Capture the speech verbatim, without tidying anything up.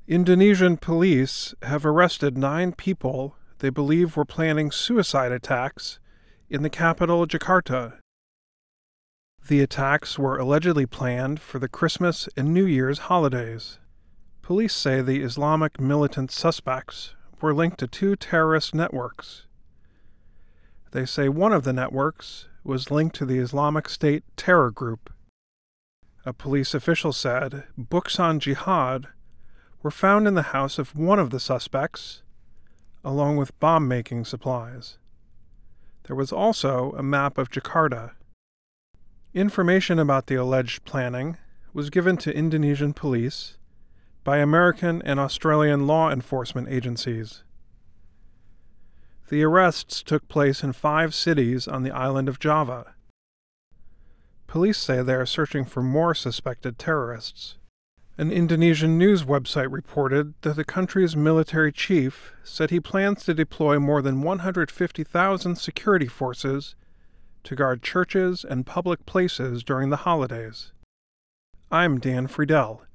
Indonesian police have arrested nine people they believe were planning suicide attacks in the capital, Jakarta. The attacks were allegedly planned for the Christmas and New Year's holidays. Police say the Islamic militant suspects were linked to two terrorist networks. They say one of the networks was linked to the Islamic State terror group. A police official said books on jihad were found in the house of one of the suspects, along with bomb-making supplies. There was also a map of Jakarta. Information about the alleged planning was given to Indonesian police by American and Australian law enforcement agencies. The arrests took place in five cities on the island of Java. Police say they are searching for more suspected terrorists. An Indonesian news website reported that the country's military chief said he plans to deploy more than one hundred fifty thousand security forces to guard churches and public places during the holidays. I'm Dan Friedel.